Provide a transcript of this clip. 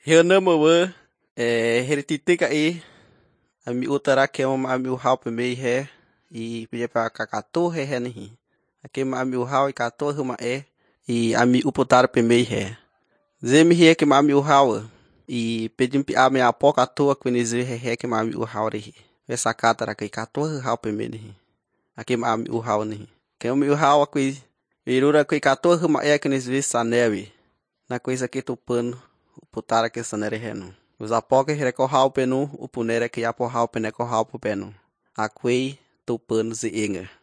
Reanamawe, Herititica e ami utara que uma ami uhau pemei he e pedia para cacatu he nihi. Aqui uma ami uhau e catu uma e ami uputara pemei he. Zemi he que uma ami uhau e pedim pi ami apo catu a quinizu he que uma ami uhau rihi. Essa catara que catu uhau pemei nihi. Aqui uma ami uhau nihi. Que uma uhau aqui irura que catu uma quinizu sanewi. Na coisa que tu pano putara que sanere reno. Os apoca recorral penu, o punere que aporral penecorral penu. Aquei tu pano ze inga.